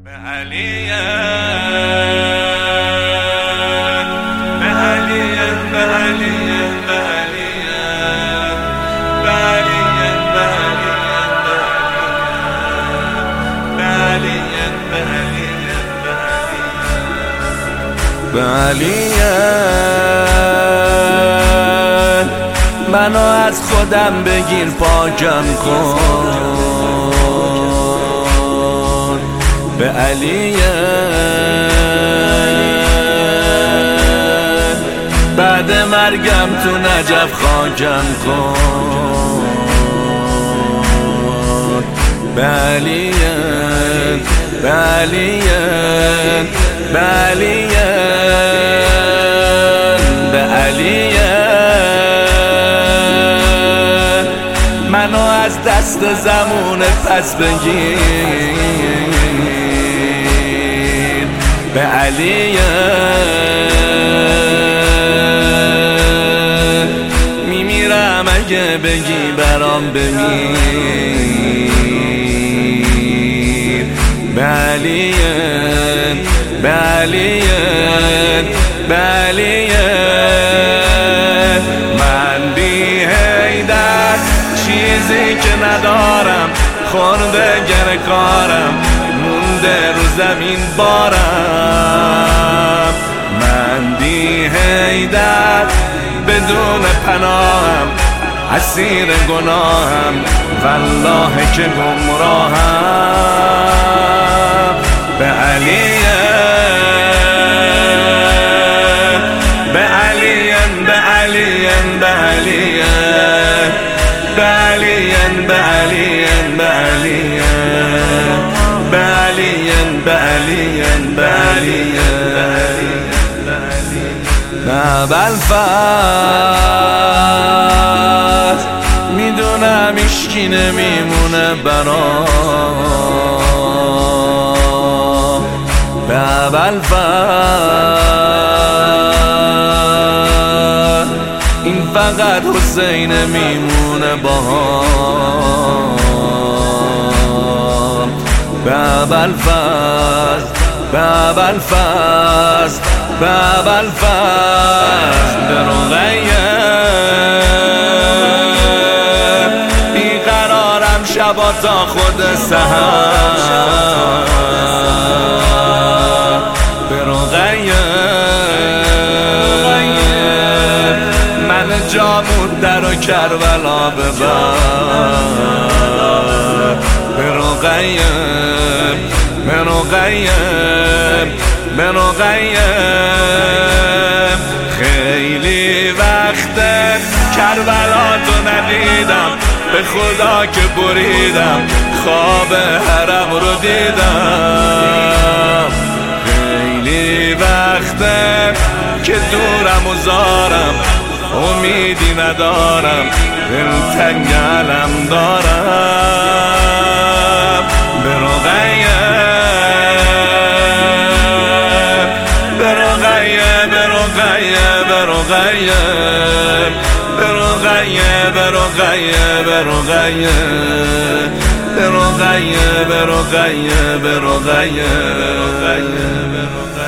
منو از خودم بگیر پاکم کن به علیه بعد مرگم تو نجف خاکم کن به علیه به علیه به علیه به علیه منو از دست زمون پس بگیر به علیه میمیرم اگه بگی برام بمیر به علیه به علیه به علیه من بی حیدر چیزی که ندارم خورده گر کارم مونده رو زمین بارم من بی حیدر بدون پناهم اسیر گناهم والله که گمراهم به علیه به علیه به علیه به علیه به علیه به علیه به علیه به علیه به علیه به علیه نه بلفظ میدونم اشکی نمیمونه برام به بلفظ این فقط حسین میمونه باهام به بلفظ به بلفظ به بلفظ به رقیه بیقرارم شبا تا خود سحر به رقیه من جامون در و کربلا ببر به رقیه به رقیه به رقیه خیلی وقته کربلا تو ندیدم به خدا که بریدم خواب حرم رو دیدم خیلی وقته که دورم و زارم امیدی ندارم دلتنگ علم دارم به رقیه به رقیه به رقیه به رقیه به رقیه به رقیه به رقیه به رقیه به رقیه به رقیه